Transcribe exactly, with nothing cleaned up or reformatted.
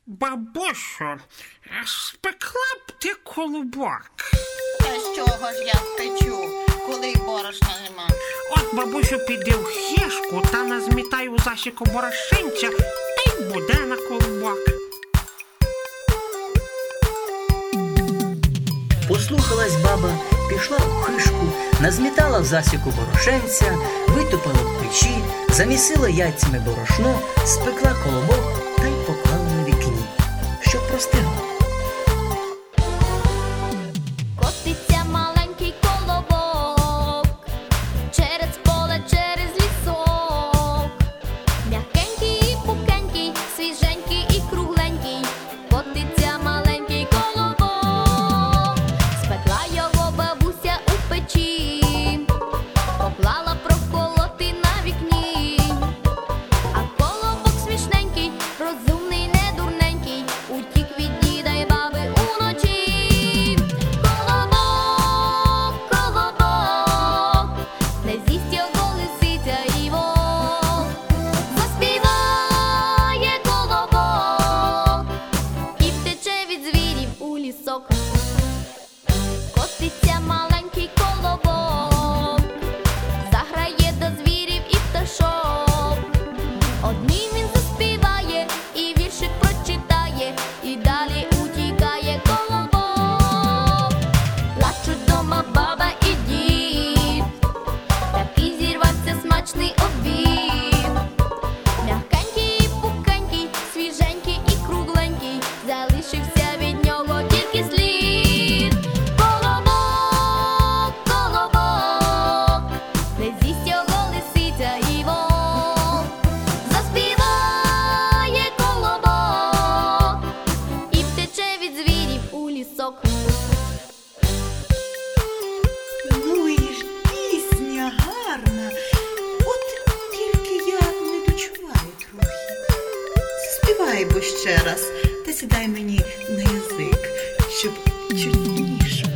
Бабусю, спекла б ти колобок. А з чого ж я спечу, коли й борошна нема? От, бабусю, піди в хішку та назмітай у засіку борошенця, та й буде на колобок. Послухалась баба, пішла у хишку, назмітала в засіку борошенця, витопила в печі, замісила яйцями борошно, спекла колобок та й поклала на вікні, щоб простигла. Котиться маленький колобок через поле, через лісок. М'якенький і пухенький, свіженький і кругленький. Котиться маленький колобок. Спекла його бабуся у печі, поклала проколоти на вікні. А колобок смішненький, розумний, не дурненький, утік від діда й баби уночі. Колобок, колобок, не з'їсть його лисиця і вовк. Заспіває колобок і втече від звірів у лісок. Котиться маленький колобок, заграє до звірів і пташок. Одним він заспіває і віршик прочитає, і далі утікає колобок. Плачуть дома баба і дід, такий зірвався смачний обід. М'якенький і пухенький, свіженький і кругленький, залишився від нього тільки слід. Колобок, колобок, не з'їсть його лисиця і вовк. Заспіває колобок і втече від звірів у лісок. Ну і ж пісня гарна, от тільки я не дочуваю трохи. Заспівай бо ще раз, та сідай мені на язик, щоб чутніше